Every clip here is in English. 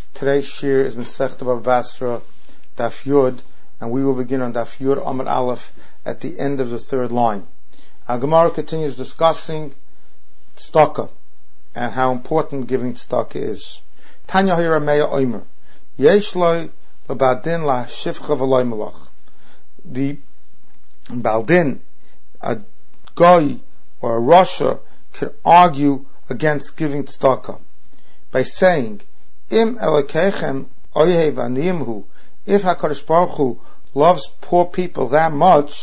Today's shir is Masechta Bava Basra, Daf Yud, and we will begin on Daf Yud Amud Aleph at the end of the third line. Our Gemara continues discussing tzedakah and how important giving tzedakah is. Tanya Hirameya Omer Yesh Loi Lebadin La Shifcha V'Loi Melach. The Baldin, a guy or a Rasha, can argue against giving tzedakah by saying, Im Elokechem Oyev Aniyimhu, if HaKadosh Baruch Hu loves poor people that much,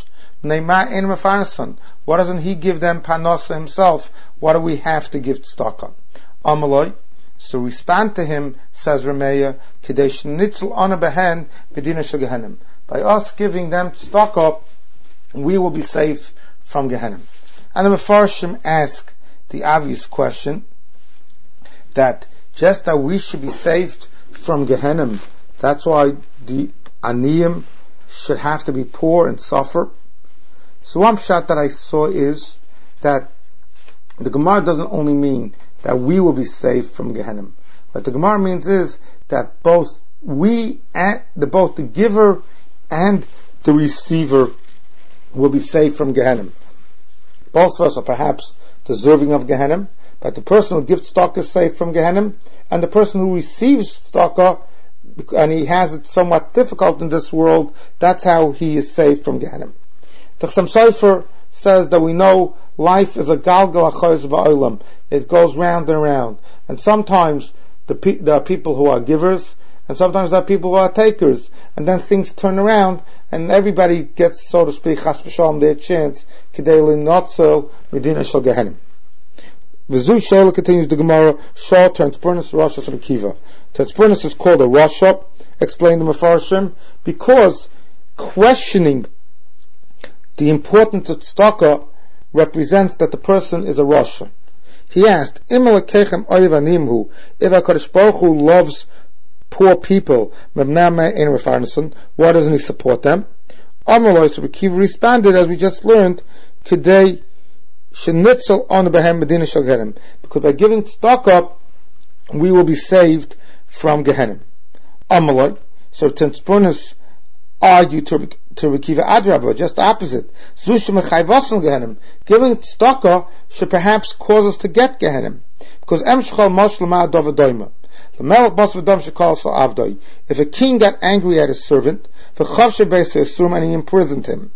why doesn't He give them panos himself? Why do we have to give tzedakah? Amaloi, so respond to him, says Rameya, Kadesh Nitzel Ana Behen Bedina Shel Gehenim. By us giving them tzedakah, we will be safe from Gehenim. And the Mefarshim ask the obvious question that just that we should be saved from Gehenim, that's why the Aniyim should have to be poor and suffer. So one shot that I saw is that the Gemara doesn't only mean that we will be saved from Gehenim. What the Gemara means is that both the giver and the receiver will be saved from Gehenim. Both of us are perhaps deserving of Gehenim, but the person who gives tzedakah is saved from Gehenim, and the person who receives tzedakah, and he has it somewhat difficult in this world, that's how he is saved from Gehenim. The Chassam Sofer says that we know life is a galgal achoyz ba'olam. It goes round and round. And sometimes there are people who are givers, and sometimes there are people who are takers. And then things turn around, and everybody gets, so to speak, chas v'shalom, their chance, k'dei linotzel medina shel Gehenim. V'zu Shaila continues the Gemara, Shal Tanspurnis Rasha Sabakiva. Tanspurnis is called a Rasha, explained the Mefarshim, because questioning the importance of tzedakah represents that the person is a Rasha. He asked, if HaKadosh Baruch Hu loves poor people, why doesn't He support them? Amaloi Sabakiva responded, as we just learned, Kedei because by giving tzedakah, we will be saved from Gehenim. Amaloi. So Tanspurnis argued to Rekiva Adrabah, just the opposite. Giving tzedakah should perhaps cause us to get Gehenim. Because if a king got angry at his servant, and he imprisoned him,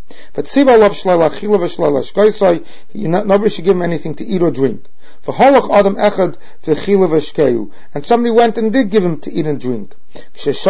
nobody should give him anything to eat or drink. And somebody went and did give him to eat and drink. If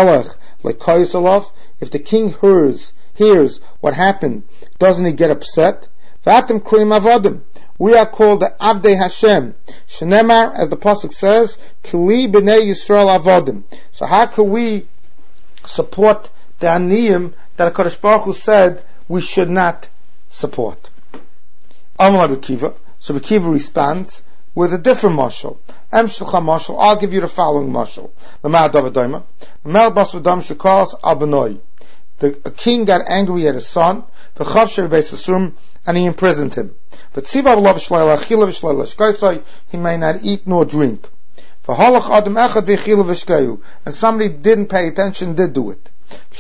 the king hears what happened, doesn't he get upset? We are called the Avdei Hashem. Shenemar, as the pasuk says, Kli b'nei Yisrael avodim. So how can we support the Aniyim that HaKadosh Baruch Hu said we should not support? Amalei Rekiva. So Rekiva responds with a different mashal. Emshulcha mashal. I'll give you the following mashal. A king got angry at his son, and he imprisoned him. But he may not eat nor drink. And somebody didn't pay attention, did do it.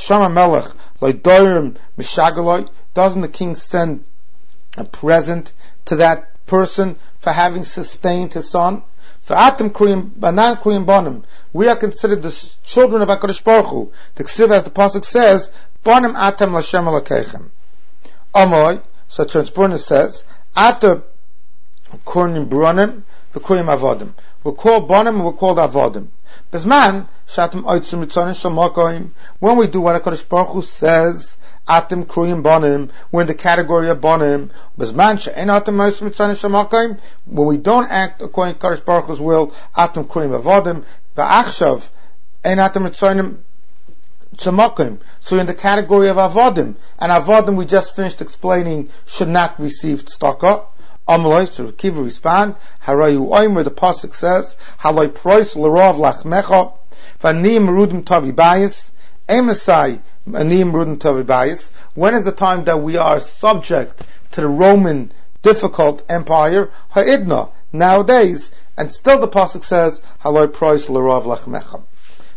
Doesn't the king send a present to that person for having sustained his son? We are considered the children of HaKadosh Baruch Hu. The Ksiv, as the pasuk says, Banim atem l'Hashem Elokechem. Amoy, so Tanspurnis says, Ata kurnim bronim v'kurim avodim. We're called bonim and we're called avodim. Bezman shatim oitzum mitzonin shamakoim. When we do what HaKadosh Baruch Hu says, atim kurim bonim, we're in the category of bonim. Bezman she'en atim oitzum mitzonin shamakoim. When we don't act according to HaKadosh Baruch Hu's will, atim kurim avodim. V'achshav en atim mitzonim. So in the category of avodim, and avodim we just finished explaining should not receive tzedakah. Amaloi, so Kiva respond, Harayu Oimer, the pasuk says, Haloi prois l'rov lachmecha, v'anim rudim tavi bayis, emesai anim rudim tavi bayis. When is the time that we are subject to the Roman difficult empire? Ha'idna, nowadays, and still the pasuk says, Haloi prois l'rov lachmecha.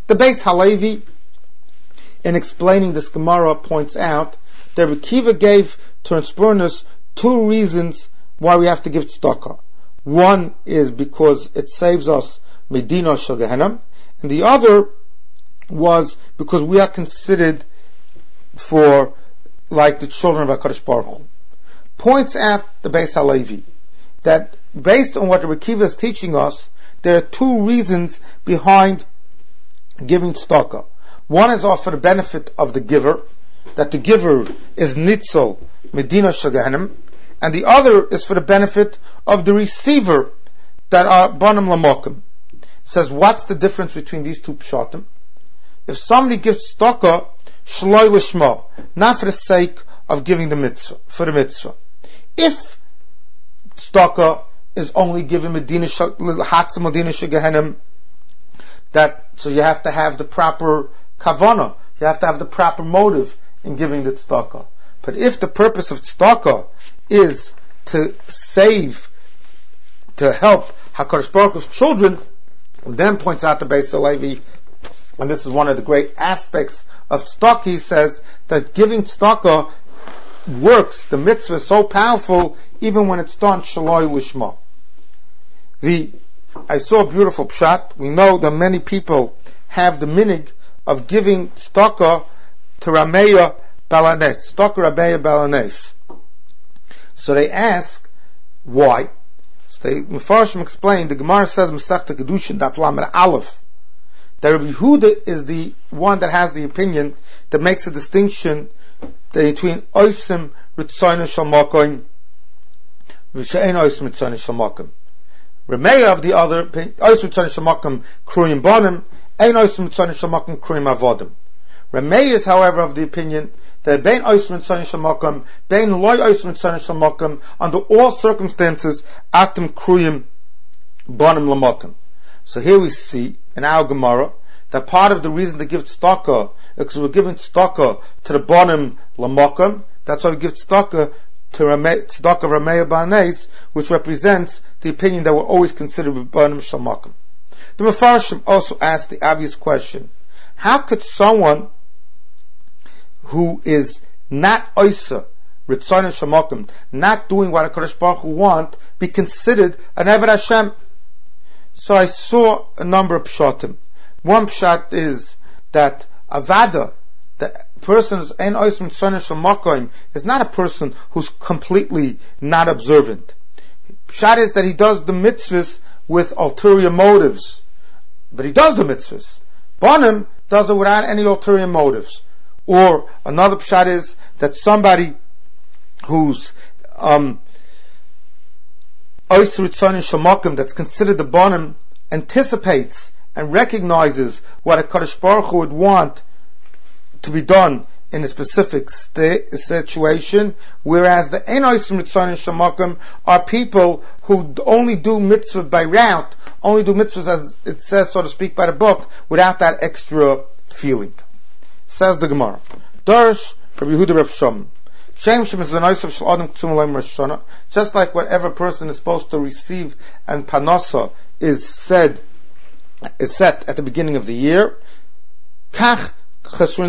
The Beis Halevi, in explaining this Gemara, points out that Reb Akiva gave to Ernst two reasons why we have to give tzedakah. One is because it saves us Medina Shel Gehenna, and the other was because we are considered for like the children of HaKadosh Baruch Hu. Points out the Beis Halevi that based on what Reb Akiva is teaching us, there are two reasons behind giving tzedakah. One is for the benefit of the giver, that the giver is nitzol Medina Shel Gehenna, and the other is for the benefit of the receiver, that are banim lamokim. Says, what's the difference between these two pshatim? If somebody gives tzedakah, shloi lishma, not for the sake of giving the mitzvah, for the mitzvah. If tzedakah is only given Medina Hatzim Medina Shel Gehenna, that so you have to have the proper kavanah, you have to have the proper motive in giving the tzedakah. But if the purpose of tzedakah is to save, to help HaKadosh Baruch Hu's children, and then points out the Beis Halevi, and this is one of the great aspects of tzedakah, he says that giving tzedakah works, the mitzvah is so powerful even when it's done shaloi lishma. I saw a beautiful pshat. We know that many people have the minig of giving tzedakah to Rameya Balanes, tzedakah Rameya Balanes. So they ask why. So the Mefarshim explained, the Gemara says Masechta Kedushin Daf Lamed Aleph, that Rabbi Yehuda is the one that has the opinion that makes a distinction between Oisim Ritzoyna Shel Makom v'she'ein Oisim Ritzoyna Shel Makom. Rameya of the other opinion, Oisim Ritzoyna Shel Makom Kruyim Bonim, Ein Oisim Ritzoyna Shel Makom Kruyim Avodim. Rameya is, however, of the opinion that Bein Oisim Ritzoyna Shel Makom, Bein Loi Oisim Ritzoyna Shel Makom, under all circumstances, Atim Kruyim Bonim Lamakom. So here we see in our Gemara that part of the reason to give tzedakah is because we're giving tzedakah to the bonim lamakam. That's why we give tzedakah to tzedakah Rameya Ba'anes, which represents the opinion that we're always considered bonim shalmakam. The Mefarshim also asked the obvious question: how could someone who is not oisa ritzon shalmakam, not doing what HaKadosh Baruch Hu want, be considered an Eved Hashem? So I saw a number of pshatim. One pshat is that avada, the person who's ein oism tzon shel makom, is not a person who's completely not observant. Pshat is that he does the mitzvahs with ulterior motives, but he does the mitzvahs. Bonim does it without any ulterior motives. Or another pshat is that somebody who's that's considered the bonim anticipates and recognizes what a Kadosh Baruch Hu would want to be done in a specific situation, whereas the Ein Oisim Ritzonim Shamakim are people who only do mitzvah by route, only do mitzvahs as it says, so to speak, by the book, without that extra feeling. Says the Gemara, Darish Rabbi Yehuda Reb Shom, just like whatever person is supposed to receive and panasa is set at the beginning of the year, what a person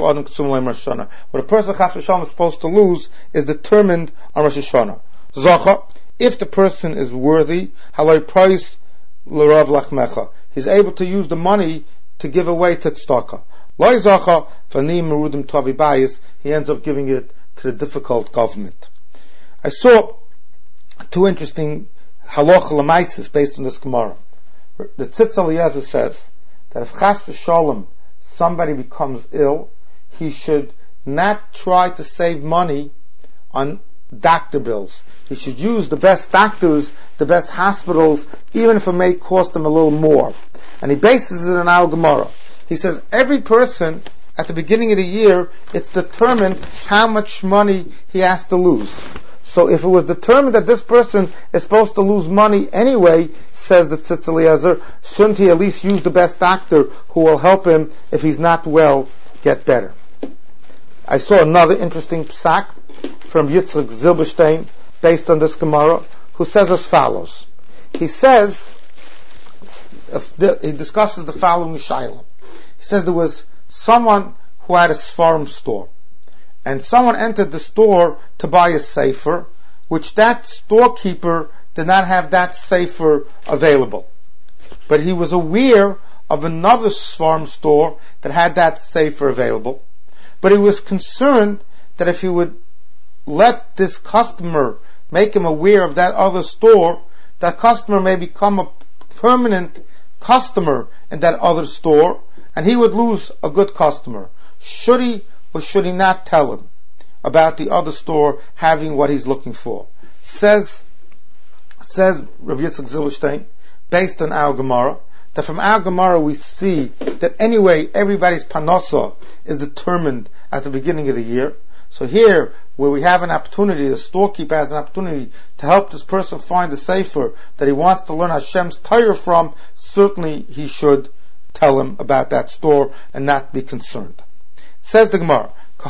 Chas v'Shalom is supposed to lose is determined on Rosh Hashanah. Zacha, if the person is worthy, halay price l'rav lachmecha, he's able to use the money to give away to tzedakah. Loi zacha v'nim merudim tavi bayis, he ends up giving it to the difficult government. I saw two interesting halacha lemaises based on this Gemara. The Tzitz Eliezer says that if Chas v'Shalom somebody becomes ill, he should not try to save money on doctor bills. He should use the best doctors, the best hospitals, even if it may cost them a little more. And he bases it on our Gemara. He says every person at the beginning of the year, it's determined how much money he has to lose. So if it was determined that this person is supposed to lose money anyway, says the Tzitz Eliezer, shouldn't he at least use the best doctor who will help him, if he's not well, get better? I saw another interesting psak from Yitzchak Zilberstein based on this Gemara, who says as follows. He says, he discusses the following shaila. He says there was someone who had a Sfarim store, and someone entered the store to buy a sefer, which that storekeeper did not have that sefer available. But he was aware of another Sfarim store that had that sefer available. But he was concerned that if he would let this customer, make him aware of that other store, that customer may become a permanent customer in that other store, and he would lose a good customer. Should he or should he not tell him about the other store having what he's looking for? Says Rav Yitzchak Zilberstein, based on our Gemara, that from our Gemara we see that anyway everybody's panasa is determined at the beginning of the year. So here, where we have an opportunity, the storekeeper has an opportunity to help this person find a sefer that he wants to learn Hashem's Torah from, certainly he should tell him about that store and not be concerned. Says the Gemara,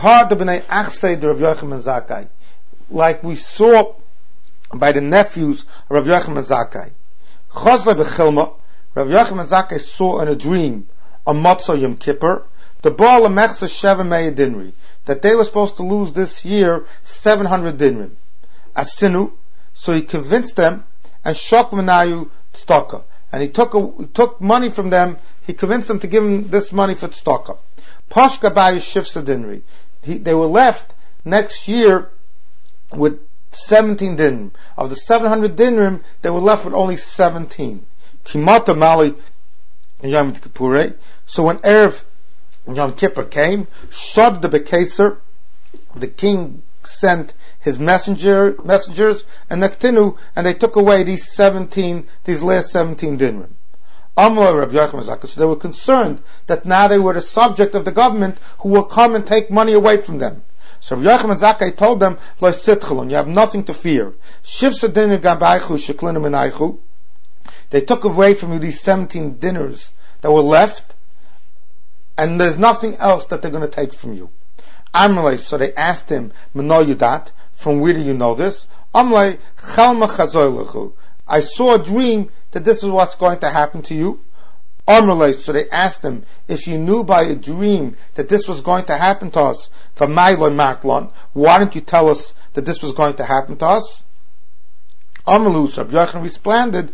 like we saw by the nephews of Rav Yochanan Zakkai. Chazle b'chilma, Rav Yochanan Zakkai saw in a dream on Motzei Yom Kippur, the Baal Mechsa Sheva Meya Dinri, that they were supposed to lose this year 700 dinrim. Asinu, so he convinced them, and Shok Menayu Tzedakah, and he took money from them. He convinced them to give him this money for tzedakah. Pashka Bayu Shifsa Dinri, they were left next year with 17 dinrim. Of the 700 dinrim, they were left with only 17. Kimata Mali Yom Kippurei. So when Erev Yom Kippur came, Shad the Bekeser, the king sent his messengers and Nektinu, and they took away these last 17 dinrim. So they were concerned that now they were the subject of the government who will come and take money away from them. So Rav Yochanan Zakkai told them, you have nothing to fear. They took away from you these 17 dinners that were left, and there's nothing else that they're going to take from you. So they asked him, from where do you know this? I saw a dream that this is what's going to happen to you. So they asked him, if you knew by a dream that this was going to happen to us, why didn't you tell us that this was going to happen to us? Rabbi Yochanan responded,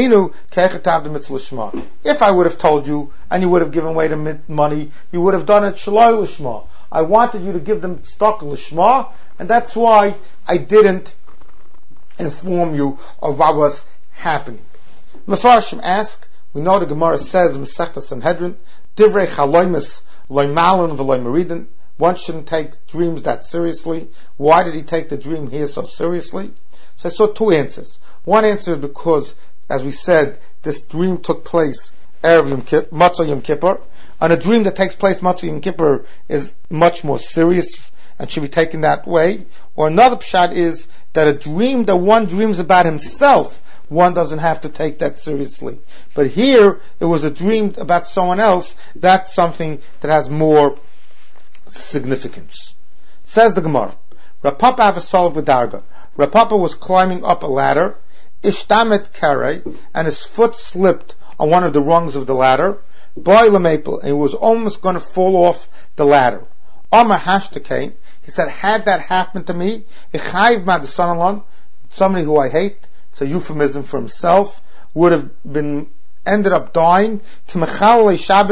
if I would have told you and you would have given away the money, you would have done it shaloi l'shma. I wanted you to give them stock l'shma, and that's why I didn't inform you of what was happening. Mefarshim ask, we know the Gemara says in Masechta Sanhedrin, Divrei chaloimus loy malin v'loy meridin. One shouldn't take dreams that seriously. Why did he take the dream here so seriously? So I saw two answers. One answer is because, as we said, this dream took place Erev Motzei Yom Kippur, and a dream that takes place Motzei Yom Kippur is much more serious and should be taken that way. Or another pshat is that a dream that one dreams about himself, one doesn't have to take that seriously. But here, it was a dream about someone else. That's something that has more significance. Says the Gemara, Rav Papa have a solid v'darga. Rav Papa was climbing up a ladder, ishtamet karei, and his foot slipped on one of the rungs of the ladder, boy lemapel, and he was almost going to fall off the ladder. Amar hashtakain, he said, had that happened to me, ichayiv mad son-in-law, somebody who I hate, it's a euphemism for himself, would have ended up dying, like somebody who's a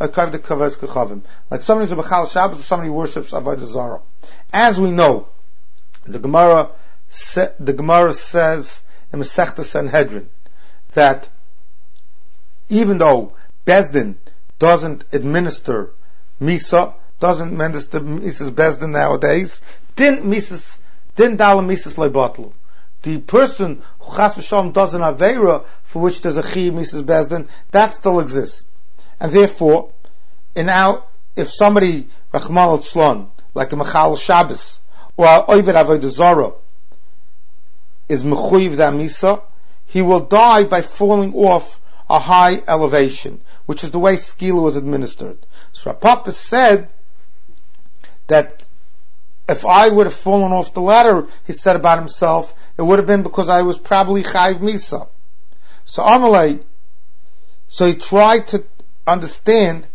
Bechal Shabbos, or somebody who worships Avodah Zarah. As we know, the Gemara says in Masechta Sanhedrin that even though Bezdin doesn't administer Misa, doesn't administer Mises Bezdin nowadays, din dalam Mises Leibatlu. The person who Chas v'Shalom does an Aveira for which there's a Chi Mises Bezdin, that still exists. And therefore, if somebody, Rachman al-Tzlon, like a Mechal Shabbos, or Oived Avodah Zarah, is Mechuyiv da Misa, he will die by falling off a high elevation, which is the way Skila was administered. So Rav Papa said that if I would have fallen off the ladder, he said about himself, it would have been because I was probably Chayiv Misa. So Amalei, so he tried to understand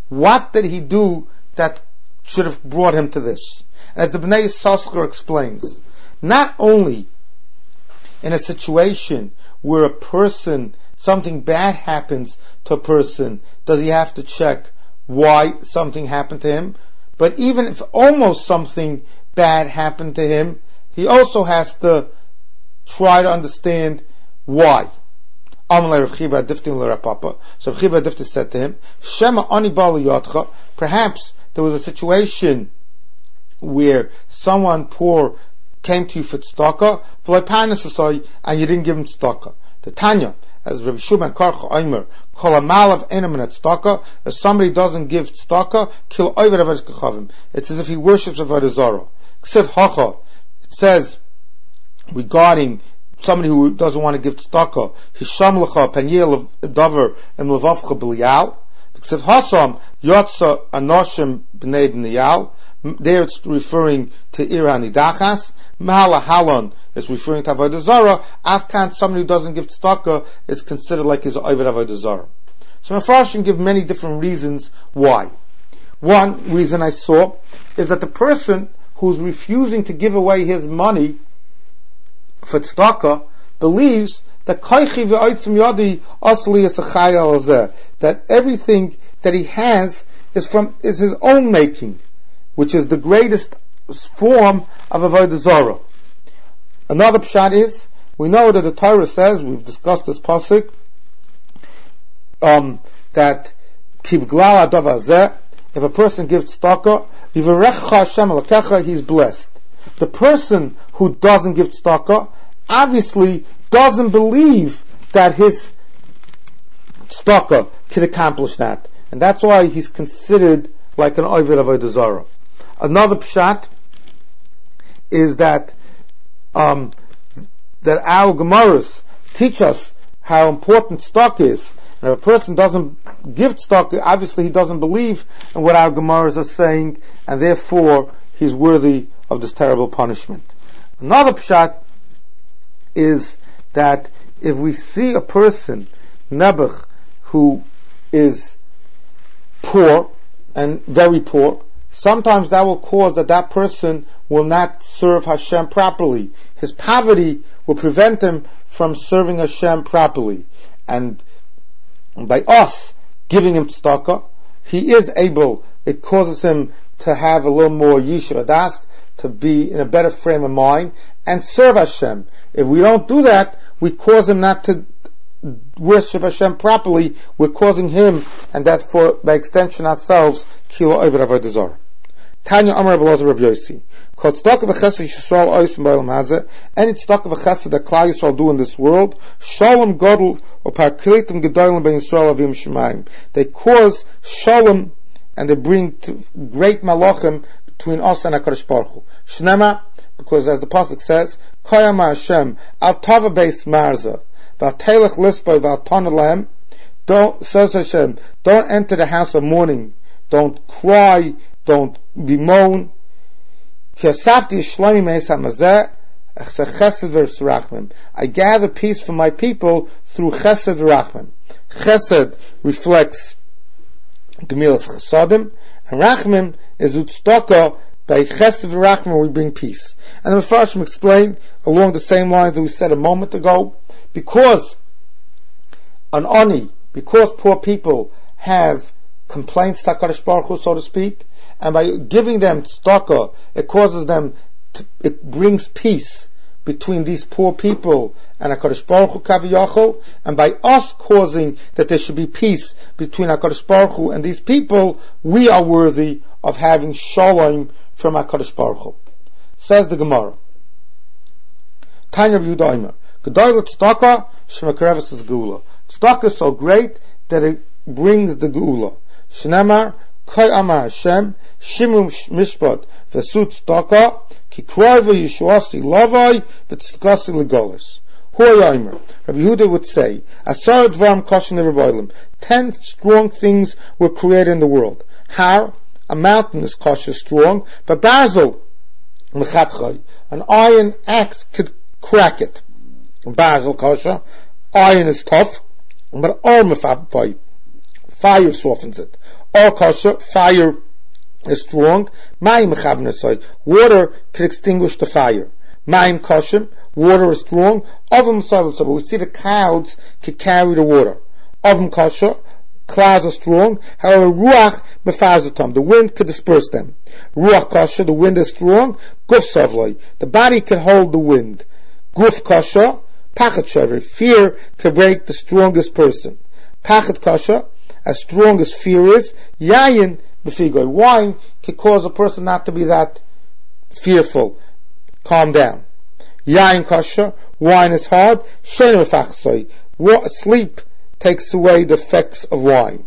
What did he do that should have brought him to this? And as the Bnei Yissaschar explains, not only in a situation where a person, something bad happens to a person, does he have to check why something happened to him, but even if almost something bad happened to him, he also has to try to understand why. So Rav Chiba Difta said to him, Shema ani bali yotcha, perhaps there was a situation where someone poor came to you for tzedakah, and you didn't give him tzedakah. The Tanya, as Rabbi Shuban Karcha Omer, kol amalav enam in tzedakah, if somebody doesn't give tzedakah, kil oiver avodas kachavim. It's as if he worships avodah zarah. Ksiv hacha, it says regarding somebody who doesn't want to give tzedakah, hisham lecha panyel davar em levavcha b'liyal. Ksiv hasam yotza anoshim b'nei b'niyal. There it's referring to Iran Nidachas. Mahala Halon is referring to Avodah Zarah. Afkan, somebody who doesn't give tzedakah is considered like his Oived Avodah Zarah. So Mefarshim give many different reasons why. One reason I saw is that the person who's refusing to give away his money for tzedakah believes that Kaichi ve'oitzim yadi asli is a chayal azeh, that everything that he has is his own making, which is the greatest form of Avodah Zarah. Another pshat is, we know that the Torah says, we've discussed this pasuk, that ki b'glal hadavar hazeh, if a person gives tzedakah, yivarecha Hashem alakecha, he's blessed. The person who doesn't give tzedakah obviously doesn't believe that his tzedakah can accomplish that, and that's why he's considered like an Oved Avodah Zarah. Another pshat is that our Gemaras teach us how important tzedakah is. And if a person doesn't give tzedakah, obviously he doesn't believe in what our Gemaras are saying, and therefore he's worthy of this terrible punishment. Another pshat is that if we see a person, Nebuch, who is poor and very poor, sometimes that will cause that person will not serve Hashem properly. His poverty will prevent him from serving Hashem properly. And by us giving him tzedakah, he is able, it causes him to have a little more yishuv hadas, to be in a better frame of mind, and serve Hashem. If we don't do that, we cause him not to worship Hashem properly, we're causing him, and that for, by extension ourselves, kilo over avodah zarah. Tanya Amar Abelazar Rav Yossi, called tzedakah v'chesed Yisrael oisim b'olam hazeh, any tzedakah v'chesed that Klal Yisrael do in this world, shalom gadol or parklitim gedolim ben Yisrael avim shemayim. They cause shalom and they bring great malachim between us and HaKadosh Baruch Hu. Shnema, because as the pasuk says, Koyama Hashem al tava beis marza v'atelech lisboi v'alton don't, says Hashem, don't enter the house of mourning, don't cry, don't bemoan. I gather peace for my people through chesed v'rachmim. Chesed reflects gemilas chesadim, and rachmim is tzedakah. By chesed v'rachmim we bring peace. And the Mefarshim explained along the same lines that we said a moment ago, because because poor people have complaints to HaKadosh Baruch Hu, so to speak, and by giving them tzedakah, it brings peace between these poor people and HaKadosh Baruch Hu kaviyachol, and by us causing that there should be peace between HaKadosh Baruch Hu and these people, we are worthy of having shalom from HaKadosh Baruch Hu. Says the Gemara, Tanya Yehuda Omer, Gedol tzedakah shemakareves is geula. Tzedakah is so great that it brings the geula. Shnemar Kay Amar Hashem Shimum Mishpat Vesut Tzedakah Ki Kroiva Yishuasi Lavai V'Tzedakasi Legolis. Hu Yomer. Rabbi Yehuda would say, Asar Dvarim Koshin Neverboilim. 10 strong things were created in the world. Har, a mountain is kosher strong, but Barzel Mechatchay, an iron axe could crack it. Barzel kosher, iron is tough, but all mefabbai. fire softens it. Or kasha, fire is strong. Mayim mechaben asay, water can extinguish the fire. Mayim kasha, water is strong. Oven but we see the clouds can carry the water. Oven kasha, clouds are strong. However, ruach mefazatam, the wind could disperse them. Ruach kasha, the wind is strong. Guf savloi, the body can hold the wind. Guf kasha, pachat shaver, fear can break the strongest person. Pachat kasha, as strong as fear is, yayin b'figoy, wine can cause a person not to be that fearful. Calm down. Yayin kasha, wine is hard. Sheinu fachsoi, sleep takes away the effects of wine.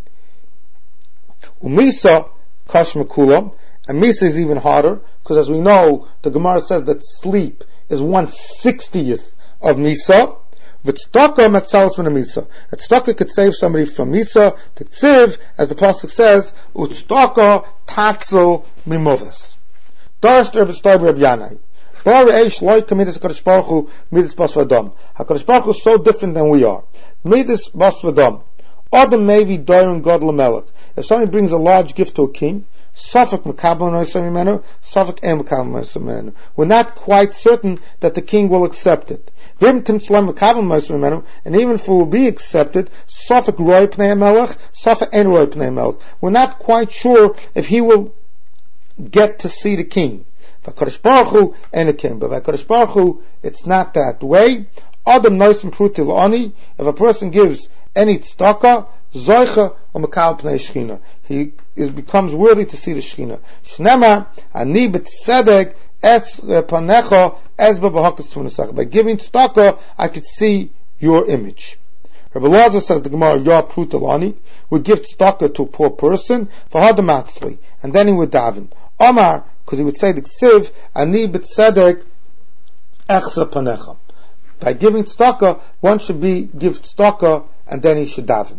Umisa kash mekulam, and misa is even harder, because as we know, the Gemara says that sleep is 1/60th of misa. V'tzedakah metzalos min misa. A tzedakah could save somebody from misa. The tziv, as the pasuk says, u'tzedakah tatzel mimuvas. Darash Reb Yanai. Bar Eish loy kamidas HaKadosh Baruch Hu midas bas v'adam. HaKadosh Baruch Hu is so different than we are. Midas bas v'adam. Adam mevi doirin god l'melech. If somebody brings a large gift to a king, Safek mekabel noisem imenu, Safek em mekabel noisem imenu. We're not quite certain that the king will accept it. Vim timtzlem mekabel noisem imenu, and even if it will be accepted, Safek roi pnei melech, Safek en roi pnei melech. We're not quite sure if he will get to see the king. V'Kadosh Baruch Hu en a king, but v'Kadosh Baruch Hu, it's not that way. Adam noisem pruti l'ani. If a person gives any tzedakah, zoicha or mekal pnei shechina, he becomes worthy to see the shechina. Shnema ani b'tzedek es panecha es b'bahakas tunesach. By giving tzedakah, I could see your image. Rabbi Lazar says the Gemara, ya prutalani, would give tzedakah to a poor person for hadamatzli, and then he would daven. Omar, because he would say the ksiv ani b'tzedek echsa panecha. By giving tzedakah, one should give tzedakah and then he should daven.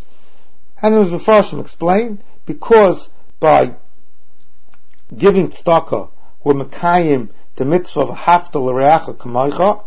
And as the Farshim explain, because by giving tzedakah, we're mekayim the mitzvah of hafta l'reacha kamaycha,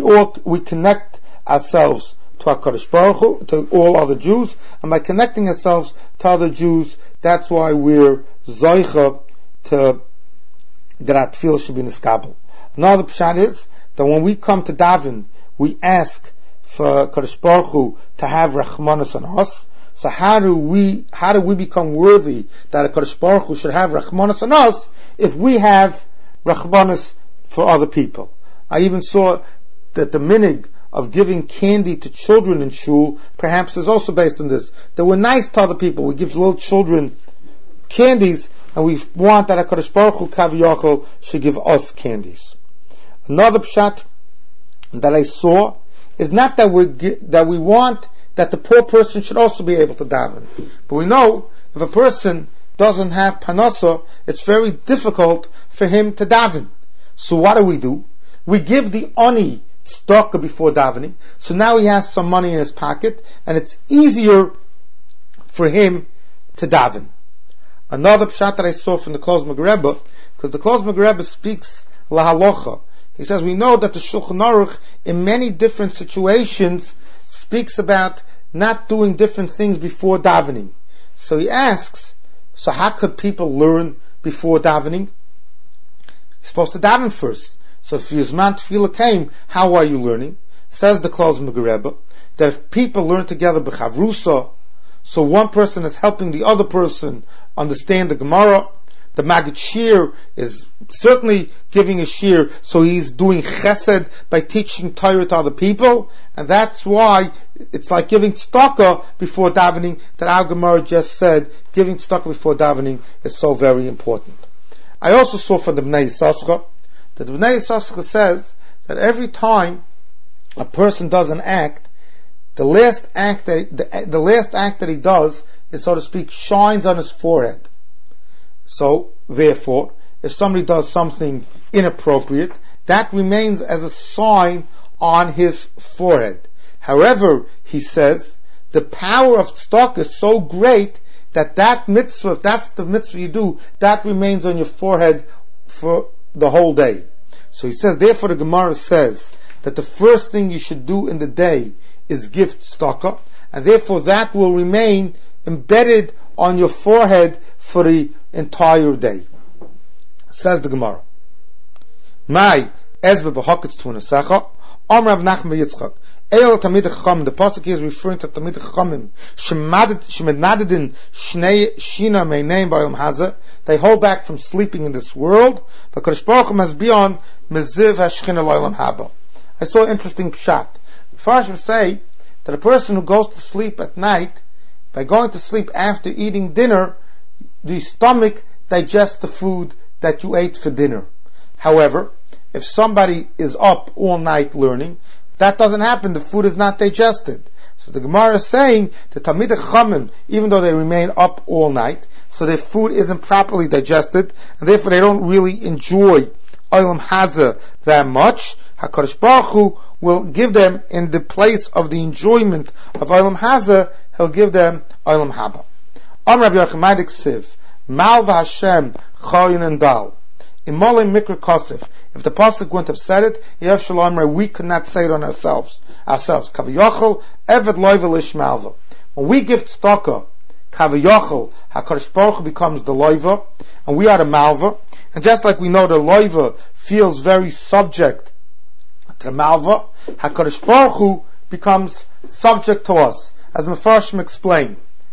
we connect ourselves to HaKadosh Baruch Hu, to all other Jews, and by connecting ourselves to other Jews, that's why we're zoicha to that our tefillah should be niskabel. Another pshat is that when we come to daven, we ask for Kadosh Baruch Hu to have rachmanas on us. So how do we become worthy that a Kadosh Baruch Hu should have rachmanas on us if we have rachmanas for other people? I even saw that the minig of giving candy to children in shul perhaps is also based on this. That we're nice to other people. We give little children candies, and we want that a Kadosh Baruch Hu kaviyachol should give us candies. Another pshat that I saw is not that we want that the poor person should also be able to daven, but we know if a person doesn't have panasa, it's very difficult for him to daven. So what do? We give the ani tzedakah before davening, so now he has some money in his pocket, and it's easier for him to daven. Another pshat that I saw from the Klozmer Rebbe, because the Klozmer Rebbe speaks lahalocha. He says, we know that the Shulchan Aruch, in many different situations, speaks about not doing different things before davening. So he asks, so how could people learn before davening? You're supposed to daven first. So if Yizman Tefillah came, how are you learning? Says the Klozmer Rebbe, that if people learn together b'chavrusa, so one person is helping the other person understand the Gemara, the Maggid Shir is certainly giving a shir, so he's doing chesed by teaching Torah to other people, and that's why it's like giving tzedakah before davening, that our Gemara just said, giving tzedakah before davening is so very important. I also saw from the Bnei Yissaschar, that the Bnei Yissaschar says that every time a person does an act, the last act that he does is, so to speak, shines on his forehead. So, therefore, if somebody does something inappropriate, that remains as a sign on his forehead. However, he says, the power of tzedakah is so great that mitzvah, if that's the mitzvah you do, that remains on your forehead for the whole day. So he says, therefore the Gemara says that the first thing you should do in the day is give tzedakah, and therefore that will remain embedded on your forehead for the entire day. Says the Gemara. My Ezbe b'haketz tunasecha, Amar Rav Nachman Yitzchak. Eil Tamid Chachamim. The pasuk is referring to Tamid Chachamim. Shemednadedin Shnei Shina Meineim Ba'olam Hazeh. They hold back from sleeping in this world. V'Kadosh Baruch Hu Mazbion Meziv Hashchina L'Olam Haba. I saw an interesting shot. The Farshim say that a person who goes to sleep at night, by going to sleep after eating dinner, the stomach digests the food that you ate for dinner. However, if somebody is up all night learning, that doesn't happen. The food is not digested. So the Gemara is saying the Talmidei Chachamim, even though they remain up all night, so their food isn't properly digested, and therefore they don't really enjoy Olam Hazeh that much. HaKadosh Baruch Hu will give them, in the place of the enjoyment of Olam Hazeh, He'll give them Olam Haba. Amar Rabbi Yochanan Siv, Mal v'Hashem Chayin and Dal. In Molei Mikra Kosef, if the pasuk wouldn't have said it, Yev Shalom, we could not say it on ourselves. Kaviyachol Eved Loiva Lishmalva. When we give tzedakah, Kaviyachol, HaKadosh Baruch Hu becomes the loiva, and we are the malva. And just like we know the loiva feels very subject to the malva, HaKadosh Baruch Hu becomes subject to us. As Mefarshim explained,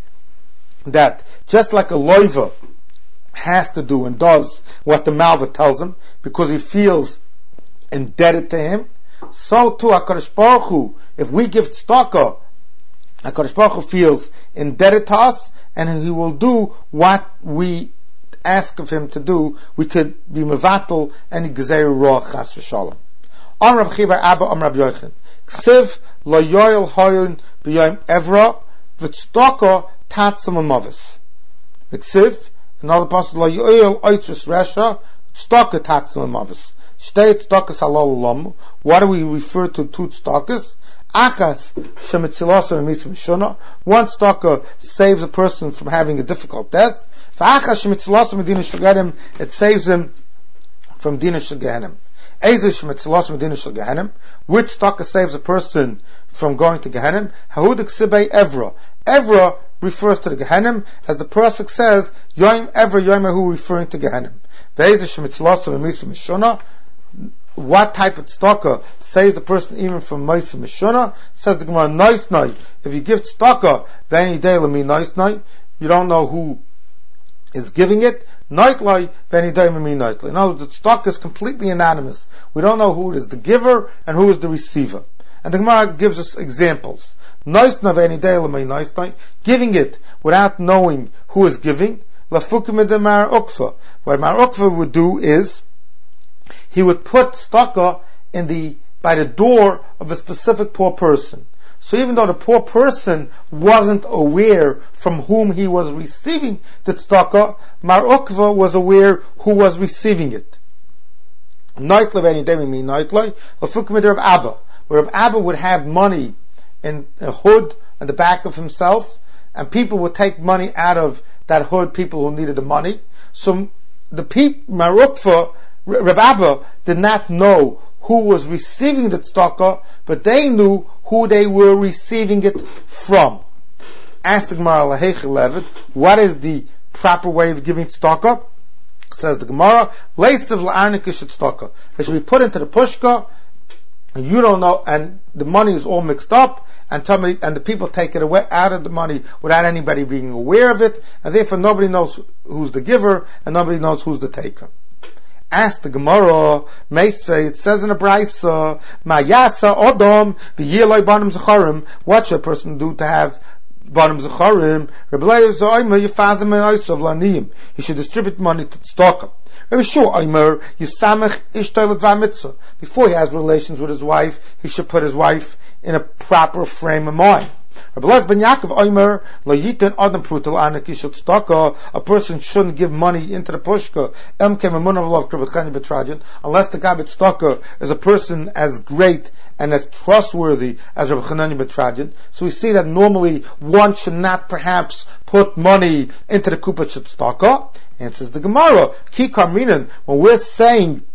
that just like a loiva has to do and does what the malva tells him, because he feels indebted to him, so too HaKadosh Baruch Hu, if we give tzedakah, HaKadosh Baruch Hu feels indebted to us, and he will do what we ask of him to do. We could be mevatel any gezeru roach chas v'shalom. On Rab Chibar Abba, on Rab Yochanan, Ksiv lo yoyel hoyon b'yom evra v'tzedakah tatzam amavis. Ksiv, another passage, lo yoyel oitzus resha tzedakah tatzam amavis. Shtei tzedakahs halal lamu. What do we refer to two tzedakahs? Achas shemitzilas v'mitzvah mishuna. One tzedakah saves a person from having a difficult death. V'achas shemitzilas v'medina shaganim, it saves him from dina shaganim. Ezish mitzilas medina shel Gehenim. Which tzedakah saves a person from going to Gehenim? Hahudik sibei evra. Evra refers to the Gehenim, as the pasuk says, Yoim evra yoimehu, referring to Gehenim. Ezish mitzilas v'mitzvah mishuna. What type of tzedakah saves the person even from Maisa Mishuna? Says the Gemara, nice night. If you give tzedakah, v'ani day l'mi nice night, you don't know who is giving it. Nightly, v'ani day l'mi nightly. In other words, the tzedakah is completely anonymous. We don't know who is the giver and who is the receiver. And the Gemara gives us examples. Nice night, v'ani day l'mi nice night, giving it without knowing who is giving. Lafukim de Mar Ukfa. What Mar Ukfa would do is, he would put tzedakah by the door of a specific poor person. So even though the poor person wasn't aware from whom he was receiving the tzedakah, Mar Ukva was aware who was receiving it. Nightly, Rab Abba, where Rab Abba would have money in a hood on the back of himself, and people would take money out of that hood, people who needed the money. So the people, Mar Ukva, Rab Abba did not know who was receiving the tzedakah, but they knew who they were receiving it from. Asked the Gemara, what is the proper way of giving tzedakah? Says the Gemara, Leisiv la'arnika tzedakah. It should be put into the pushka, and you don't know, and the money is all mixed up, and the people take it away out of the money without anybody being aware of it, and therefore nobody knows who's the giver, and nobody knows who's the taker. Ask the Gemara, Meisvei, it says in a Braisa, Ma'yasa Odom v'yiloi banim zacharim. What should a person do to have banim zacharim? Rabbi Lezer Omer yifazim me'osav laniyim. He should distribute money to tzedakah. Rabbi Shua Omer yisamech ishtoi l'dvar mitzvah. Before he has relations with his wife, he should put his wife in a proper frame of mind. Rabbi Lezer ben Yaakov Omer lo yiten adam prutel anak ishel tzedakah. A person shouldn't give money into the pushka unless the guy tzedakah is a person as great and as trustworthy as Rabbi Chananya Betrajan. So we see that normally one should not perhaps put money into the kupa tzedakah. And says the Gemara, Ki Karminan, when we're saying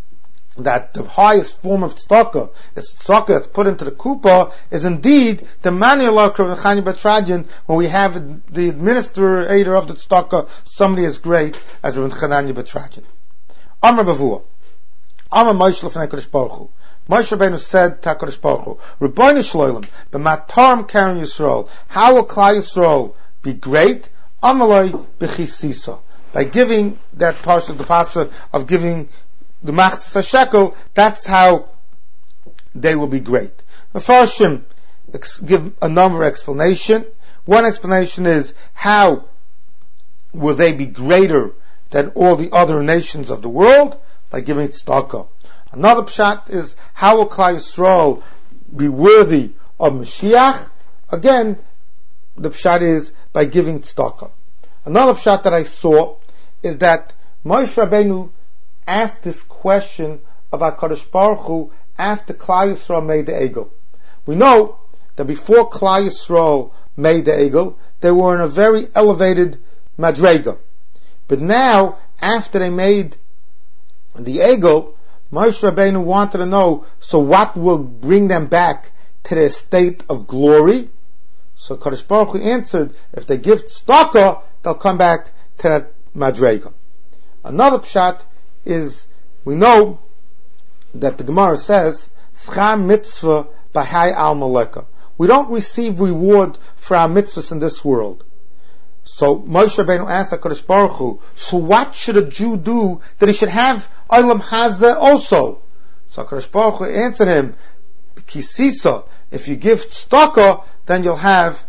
that the highest form of tzedakah is tzedakah that's put into the kupa, is indeed the manual of Chani Batrajan, when we have the administrator of the tzedakah, somebody as great as Rabbi Chananya Batrajan. Amar Bavua, Amar Moshe Lefnei Kodesh Baruch Hu. Moshe Rabbeinu said to HaKadosh Baruch Hu, Rebbeinu Shloim, b'matarim Karen Yisrael, how will Klal Yisrael be great? Amalei b'chisisa, by giving that parsha, the parsha of giving the machzas shekel, that's how they will be great. The Mefarshim give a number of explanations. One explanation is, how will they be greater than all the other nations of the world? By giving tzedakah. Another pshat is, how will Klal Yisrael be worthy of Mashiach? Again, the pshat is by giving tzedakah. Another pshat that I saw is that Moshe Rabbeinu asked this question of HaKadosh Baruch Hu after Klal Yisrael made the Egel. We know that before Klal Yisrael made the Egel, they were in a very elevated madrega. But now, after they made the Egel, Moshe Rabbeinu wanted to know, so what will bring them back to their state of glory? So Kadosh Baruch Hu answered, if they give tzedakah, they'll come back to that madrega. Another pshat is, we know that the Gemara says, Schar mitzvah b'hai al maleka. We don't receive reward for our mitzvahs in this world. So Moshe Rabbeinu asked HaKadosh Baruch Hu, so what should a Jew do that he should have Olam Hazeh also? So HaKadosh Baruch Hu answered him, Kisisa, if you give tzedakah, then you'll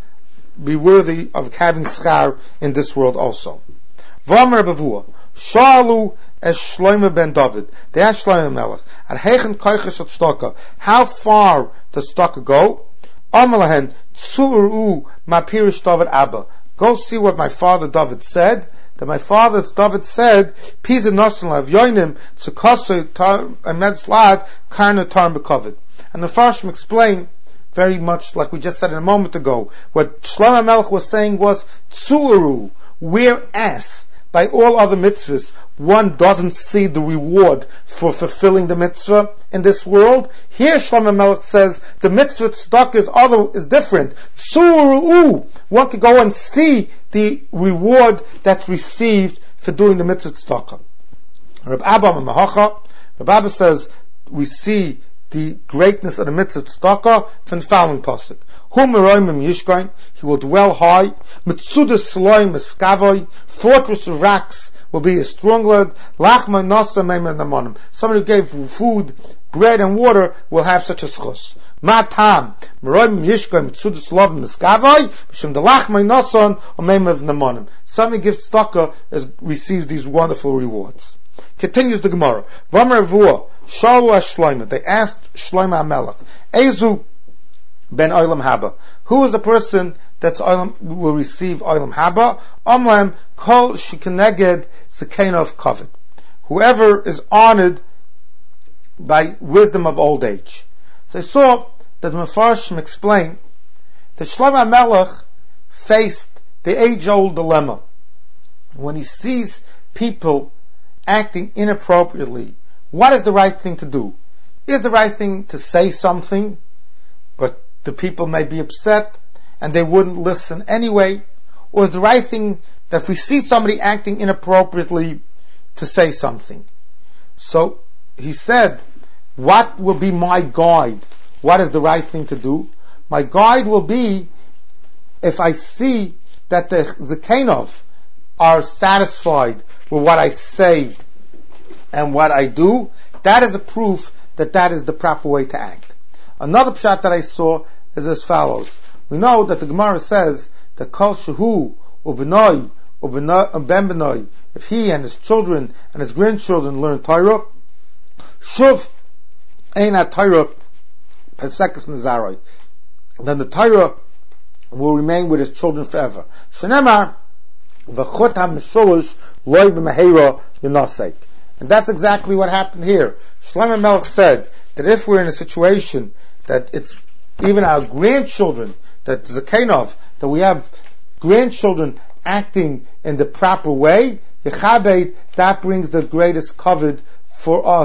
be worthy of having schar in this world also. V'amar Bavua, Shalu es Shlomo ben David. They asked Shlomo Melech, Ad heichen koiches at tzedakah. How far does tzedakah go? Amar lahen, Tzuru ma pirish David Abba. Go see what my father David said. That my father David said, Pisa nosen lav yoinim tzukosei emetz lad karna tarm bekovid. And the Farshim explain very much like we just said a moment ago. What Shlomo Melech was saying was, Tzuru, whereas by all other mitzvahs, one doesn't see the reward for fulfilling the mitzvah in this world. Here Shlomo Melech says, the mitzvah tzedakah is different. Tzuru, one can go and see the reward that's received for doing the mitzvah tzedakah. Reb Abba says, we see the greatness of the mitzvah tzedakah from the following pasuk. He will dwell high. Mitzudas Saloim Eskavoy, fortress of rocks will be a strong lord. Lachma Nasa Meimen Namonim. Somebody who gave food, bread and water will have such a schus. Matam Meroim Yishkoy Mitzudas Saloim Eskavoy, Mishum Delachma Nason or Meimen Namonim. Somebody gives tzedakah receives these wonderful rewards. Continues the Gemara. V'amar Vua Shalu as Shlomo. They asked Shlomo HaMelech, Ezu ben Olam Haba. Who is the person will receive Olam Haba? Omlam kol shikeneged sekenov kavod. Whoever is honored by wisdom of old age. So I saw that the Mefarshim explained that Shlomo HaMelech faced the age-old dilemma. When he sees people acting inappropriately, what is the right thing to do? Is the right thing to say something, but the people may be upset and they wouldn't listen anyway? Or is the right thing that if we see somebody acting inappropriately, to say something? So he said, what will be my guide? What is the right thing to do? My guide will be, if I see that the Zekenov are satisfied with what I say and what I do, that is a proof that is the proper way to act. Another pshat that I saw is as follows. We know that the Gemara says that kol shehu ubenoi ben benoi, if he and his children and his grandchildren learn Torah, shuv ein ha-Torah pesekes mizaroi, then the Torah will remain with his children forever. Shenemar v'chut ha-misholosh loy b'mehera yonasek. And that's exactly what happened here. Shlomo Melech said that if we're in a situation that it's even our grandchildren, that Zakenov, that we have grandchildren acting in the proper way, Yechabed, that brings the greatest kavod for us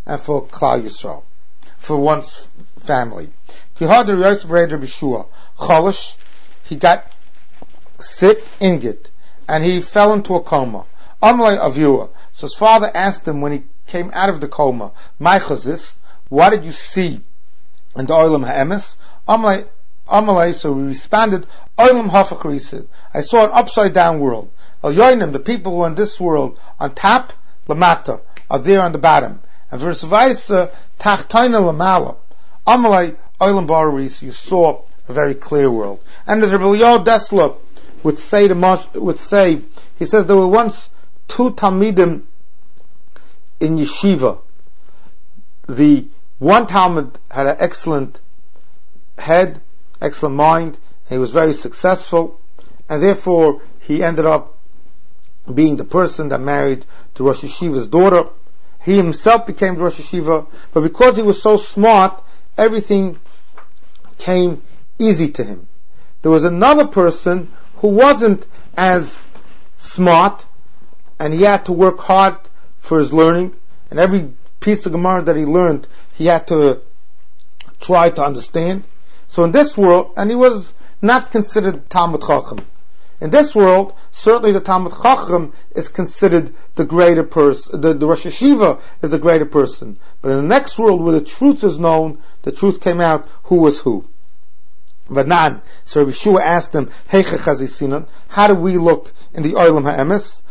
and for Klal Yisrael, for one's family. Kihadar Yosef Reder B'Shua Cholish, he got sick, ingit, and he fell into a coma. Amalei Avua. So his father asked him when he came out of the coma, "My chazis, what did you see in the Olam Ha'emes?" Amalei, so he responded, "Olam Hafach Risid. I saw an upside down world. El Yoinim, the people who are in this world, on top, Lamata, are there on the bottom. And verse Vaisa, Tachtaina Lamala. Amalei, Olam Bar Risid, you saw a very clear world." And as Rabbi Eliyahu Dessler would say, he says there were once two Talmidim in yeshiva. The one Talmud had an excellent head, excellent mind, and he was very successful, and therefore he ended up being the person that married to Rosh Yeshiva's daughter. He himself became Rosh Yeshiva, but because he was so smart, everything came easy to him. There was another person who wasn't as smart, and he had to work hard for his learning, and every piece of Gemara that he learned, he had to try to understand. So in this world, and he was not considered Talmud Chacham. In this world, certainly the Talmud Chacham is considered the greater person, the Rosh Yeshiva is the greater person. But in the next world, where the truth is known, the truth came out, who was who. Vanan. So Rabbi Shua asked him, Heicha Chazisinan, how do we look in the Olam HaEmes?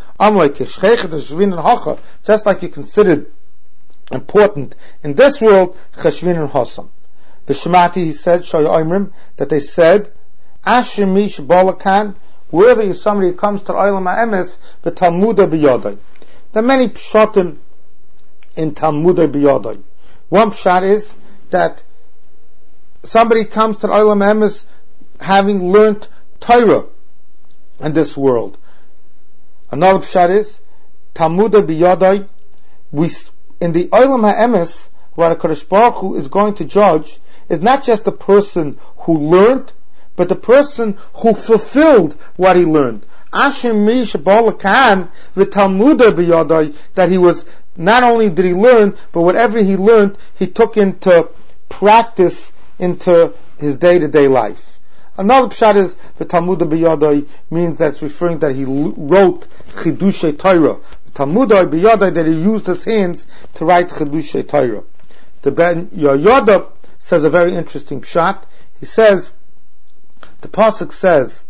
Just like you considered important in this world, Cheshvin and Hossam. The Shemati, he said, Shoya Oimrim, that they said, Asher Mish Balakan, wherever somebody comes to Olam HaEmes, the Talmuda B'Yodai. There are many pshatim in Talmuda B'Yodai. One pshat is that somebody comes to Olam HaEmes having learnt Torah in this world. Another pshat is Talmuda B'Yodai. In the Olam HaEmes, where HaKadosh Baruch Hu is going to judge, is not just the person who learned, but the person who fulfilled what he learned. Asher mi shebalakan v'talmuda b'yadai, that he was, not only did he learn, but whatever he learned, he took into practice into his day-to-day life. Another pshat is the Talmuda b'yadai means that it's referring that he wrote Chidushay Torah. Talmuda b'yadai, that he used his hands to write Chidushay Torah. The Ben Yoyada says a very interesting pshat. He says, the pasuk says,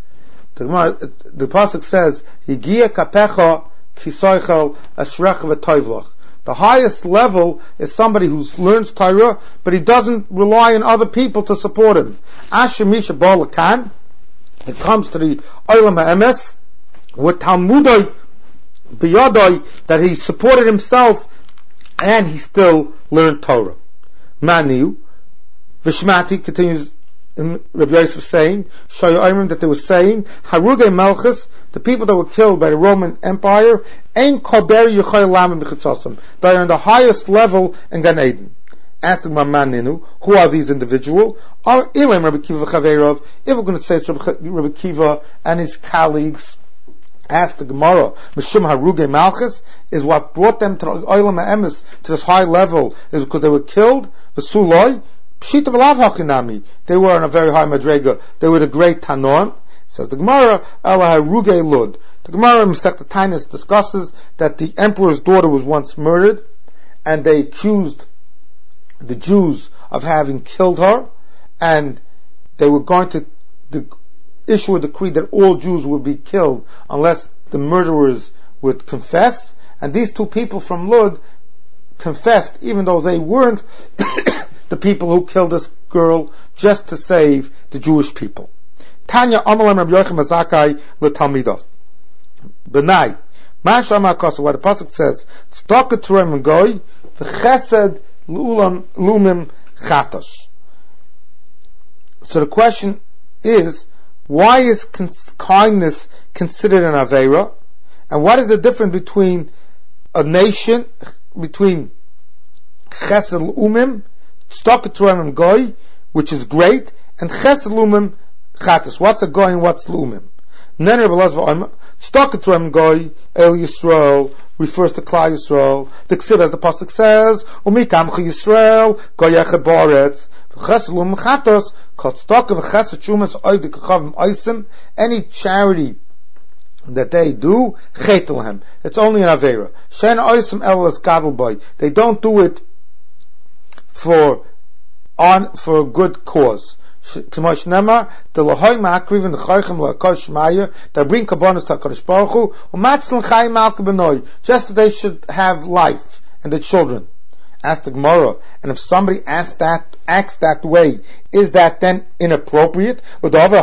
Yigia kapecha kisoichel ashrech v'toivlach. The highest level is somebody who learns Torah, but he doesn't rely on other people to support him. Asher misha balakan, it comes to the Olam HaEmes, with Talmudai b'yadai, that he supported himself, and he still learned Torah. Manu, Vishmati continues, Rabbi Yosef saying, Shoya Oimrim, that they were saying, Harugei Malchus, the people that were killed by the Roman Empire, Ein Kober Yochai Lamim B'Chitzosam, they are in the highest level in Gan Eden. Asked the Maninu, who are these individuals? Ilim Rabbi Kiva Chaverov, if we're going to say it's Rabbi Kiva and his colleagues, asked the Gemara, Mishum Harugei Malchus, is what brought them to Olam HaEmes, to this high level, is because they were killed, V'suloi, Pshita b'lav hachinami. They were on a very high madrega. They were the great Tanon. Says the Gemara, Ela harugei lud. The Gemara in Masechta Taanis discusses that the emperor's daughter was once murdered, and they accused the Jews of having killed her, and they were going to issue a decree that all Jews would be killed unless the murderers would confess. And these two people from Lud confessed, even though they weren't the people who killed this girl, just to save the Jewish people. Tanya Amalam Rabbi Yochanan Mazakai leTalmidov. Benai, Mashama Kosa, what the pasuk says, Tzedakah Torem and Goy, v'Chesed Lumim Chatos. So the question is, why is kindness considered an Aveira? And what is the difference between a nation, between Chesed Lumim, Tzedakah Torem and Goy, which is great, and Chesed Lumim Chatos? What's a Goy and what's Lumim? Nen Rabbi Elazar Tzedakah Torem Goy El Yisrael refers to Klal Yisrael. The Ksiv, as the pasuk says, Umikamcha Yisrael Goy Echad Ba'aretz V'chesed L'um Chatos Kol Tzedakah V'chesed Shumas Oiv D'Kachavim Oisim. Any charity that they do, Chetelhem. It's only an Aveira. Shen Oisim El Es Gadol Boy. They don't do it for a good cause. K'mosh Nemar, the Lahoy Ma'akriv and the Choychem La'akol Shmaya, that bring Kabbanos to HaKadosh Baruch Hu, U'matzlan Chayim Malka B'noi, just that they should have life and the children. Ask the Gemara, and if somebody acts that way, is that then inappropriate? Isn't that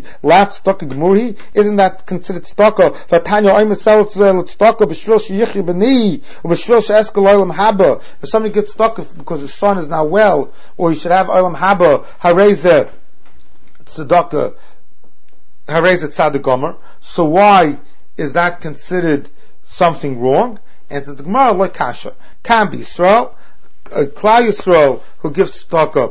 considered tzedakah? If somebody gets tzedakah because his son is not well, or he should have olam haba, hareze tzedakah, hareze tzadik gomer. So why is that considered something wrong? And says the Gemara, like kasha, can be Yisrael, Klal Yisrael who gives tzedakah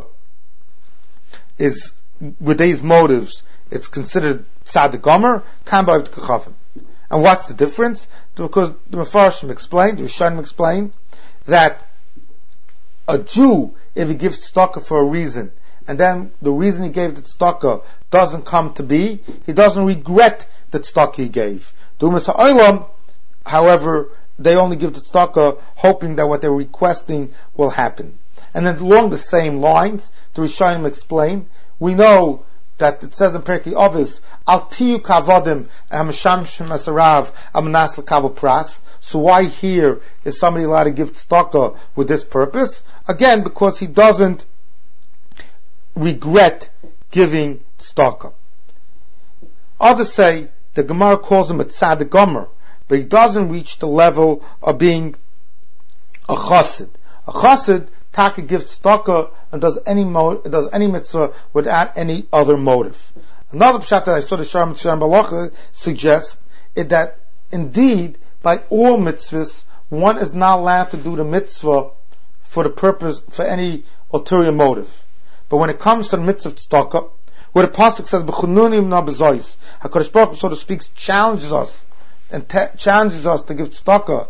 is with these motives. It's considered tzadik gomer, can be kachavim. And what's the difference? Because the Mefarshim explained, the Rishonim explained that a Jew, if he gives tzedakah for a reason, and then the reason he gave the tzedakah doesn't come to be, he doesn't regret the tzedakah he gave. The Umas Ha'olam, however, they only give the tzedakah hoping that what they're requesting will happen. And then along the same lines, the Rishonim explain, we know that it says in Perkei Avos, Al tiyu kavodim hamshamshim asarav amnas l'kabel pras. So why here is somebody allowed to give tzedakah with this purpose? Again, because he doesn't regret giving tzedakah. Others say the Gemara calls him a tzadik gomer, but he doesn't reach the level of being a chassid. A chassid, taka gives tzedakah and does any mitzvah without any other motive. Another pshat that I saw the Sharm Balacha suggests is that indeed by all mitzvahs one is not allowed to do the mitzvah for the purpose, for any ulterior motive. But when it comes to the mitzvah tzedakah, where the pasuk says b'chununim na b'zois, HaKadosh Baruch Hu, so to speak, challenges us challenges us to give tzedakah.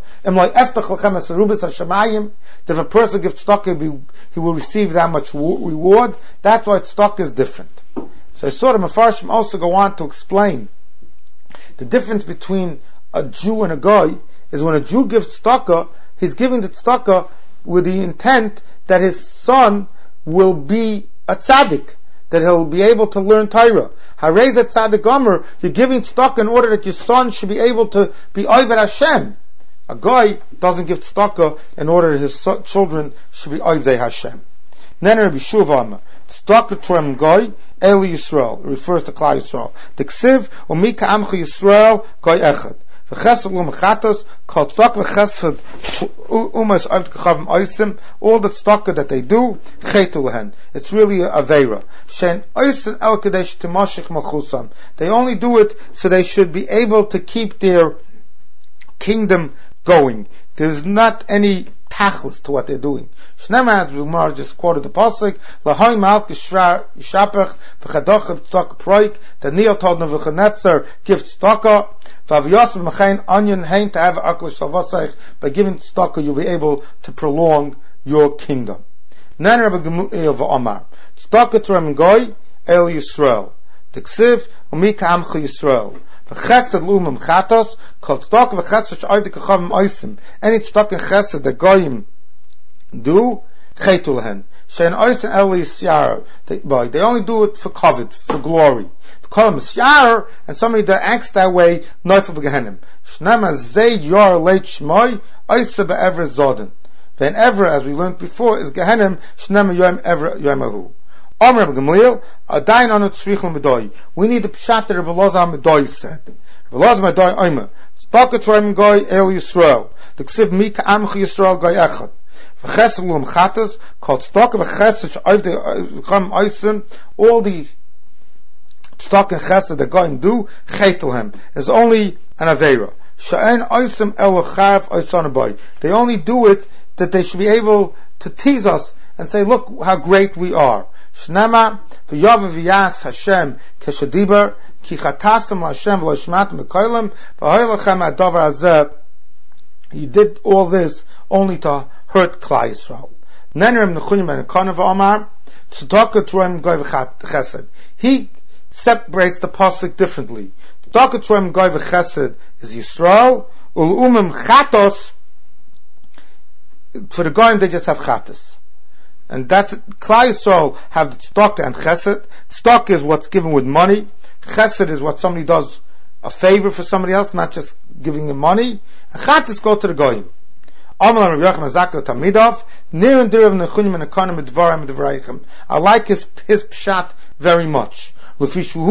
That if a person gives tzedakah, he will receive that much reward. That's why tzedakah is different. So I saw the Mefarshim also go on to explain the difference between a Jew and a guy is when a Jew gives tzedakah, he's giving the tzedakah with the intent that his son will be a tzaddik, that he'll be able to learn Torah. Harei tzaddik gomer, you're giving tzedakah in order that your son should be able to be Oved Hashem. A guy doesn't give tzedakah in order that his children should be Oved Hashem. Then Rabbi Shuvah, tzedakah Torem Goy Eli Yisrael, it refers to Klal Yisrael. The Ksiv Umika Amcha Yisrael Goy Echad. V'chesed L'um Chatos Kol tzedakah v'chesed Umas Oiv D'Kachavim Oisim. All the tzedakah that they do, Chetu Lehen. It's really a aveira. Shen Oisim El Kadesh Timoshech Malchusam. They only do it so they should be able to keep their kingdom going. There's not any tachlis to what they're doing. Shnema, as Umar just quoted the pasuk, Lahoy Malk Yishapech V'chadochav Tzedakah Proik. That Neil told Nebuchadnezzar, give tzedakah. By giving tzedakah, you'll be able to prolong your kingdom. Nan Rabbi Gamliel v'Omar, tzedakah Torem Goy El Yisrael, T'ksiv Umika Amcha Yisrael, V'chesed L'umim Chatos, Kol tzedakah v'chesed Sh'oiv D'Kachavim Oisim. Any tzedakah and chesed that Goyim do, Chetu Lehen. Shein Oisim El Yisrael. They only do it for kavod, for glory. Call him Misyar, and somebody that acts that way, Neufel B'Gehenim. Shnema Zayd Yor Leit Shmoy, Oisa Be'ever Zoden. Then Ever, as we learned before, is Gehenim, Shnema Yom Ever Yomahu. Omer Rabbi Gamliel, Adayin Anu Tzrichel Medoy. We need the pshat that Rabbi Elazar Medoy said. Rabbi Elazar Medoy Omer, Tzedakah Torem Goy El Yisrael, the Ksiv Mika Amcha Yisrael Goy Echad. V'chesed L'um Chatas, called Tzedakah V'chesed Sh'oiv D'Kachavim Oisim. All the tzedakah and chesed that Goyim do, chetelhem, is only an aveira. Sha'en oisim el chav oisanaboy. They only do it that they should be able to tease us and say, look how great we are. Shnema v'yov v'yas Hashem keshadibar ki chatasem Hashem v'loishmatem v'koilem v'hoylachem adavar hazeh. You did all this only to hurt Klal Yisrael. Nenerim nechunim ben Konav Omar tzedakah troim goy v'chesed. He separates the pasuk differently. Tzedakah troim goy v'chesed is Yisrael. Ul chatos. For the goyim they just have chatos, and that's Klal Yisrael have the tzedakah and chesed. Tzedakah is what's given with money. Chesed is what somebody does a favor for somebody else, not just giving him money. And chatos go to the goyim. I like his pshat very much. He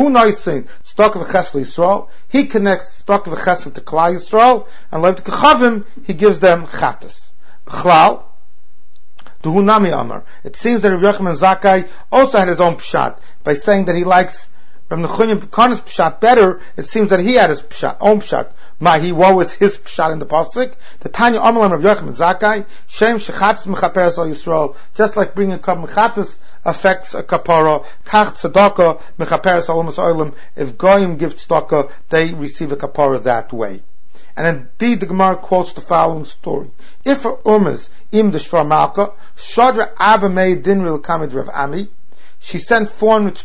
connects tzedakah v'chesed to Klal Yisrael, and like the kechavim, he gives them chatas. It seems that Rav Yochanan Zakkai also had his own pshat by saying that he likes Rav Nechunya Kanah's pshat better. It seems that he had his own pshat. What was his pshat in the pasuk? The Tanya Amalam Rav Yochanan Zakkai Shem Shechatzis Mechaperes Al Yisrael. Just like bringing a cup mechatas affects a kapara, kach tzedakah mechaperes al umas oilam. If goyim give tzedakah, they receive a kapara that way. And indeed, the Gemara quotes the following story: If for Urmas im the Shvar Malka Shadra Abba made dinril kamid Rav Ami, she sent 400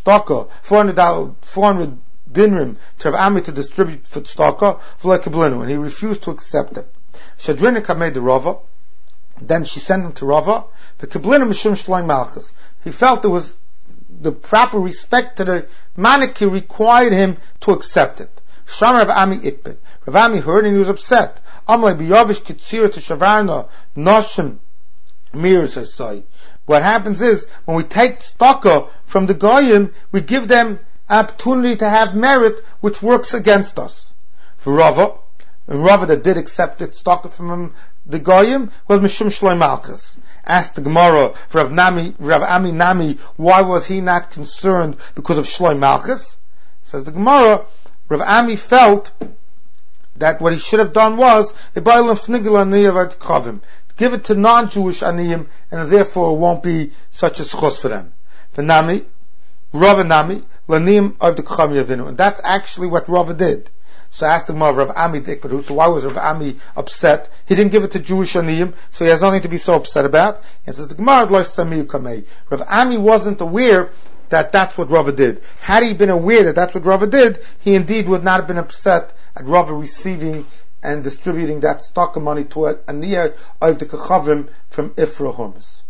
dinrim to Rav Ami to distribute for tzedakah v'lekeblinu, and he refused to accept it. Shadrinik made the Rava. Then she sent him to Rava. The keblinu mishum shloim malchus. He felt there was the proper respect to the monarchy required him to accept it. Sham Rav Ami ikbid. Rav Ami heard and he was upset. Amlei biyavish kitzir to shavarna noshim mirs say. What happens is, when we take tzedakah from the goyim, we give them opportunity to have merit, which works against us. For Rava, and Rava that did accept the tzedakah from the goyim was mishum shloim malchus. Asked the Gemara for Rav Ami Nami, why was he not concerned because of shloim malchus? Says the Gemara, Rav Ami felt that what he should have done was give it to non-Jewish aniyim, and therefore it won't be such a schos for them. For Nami, Rava Nami, laniyim of the kacham yavinu, and that's actually what Rava did. So I asked the Gemara, Rav Ami dikbadu, so why was Rav Ami upset? He didn't give it to Jewish aniyim, so he has nothing to be so upset about. And says the Gemara, Rav Ami wasn't aware that that's what Rava did. Had he been aware that that's what Rava did, he indeed would not have been upset at Rava receiving and distributing that stock of money to a near of the kechavim from Ifra Hormus.